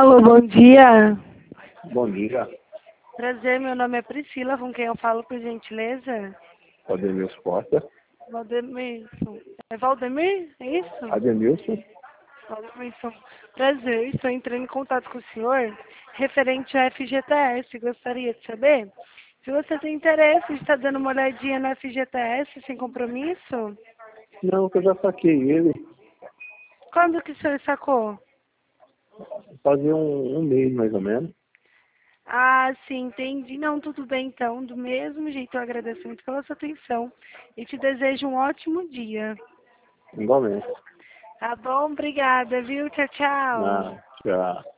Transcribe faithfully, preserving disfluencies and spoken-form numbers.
Alô, bom dia. Bom dia. Prazer, meu nome é Priscila, com quem eu falo, por gentileza? Ademilson Costa. Valdemilson. É Valdemir? É isso? Ademilson? Valdemilson. Prazer, estou entrando em contato com o senhor referente à F G T S. Gostaria de saber se você tem interesse em estar dando uma olhadinha na F G T S sem compromisso? Não, que eu já saquei ele. Quando que o senhor sacou? Fazia um, um mês, mais ou menos. Ah, sim, entendi. Não, tudo bem então. Do mesmo jeito, eu agradeço muito pela sua atenção e te desejo um ótimo dia. Igualmente. Tá bom? Obrigada, viu? Tchau, tchau. Ah, tchau.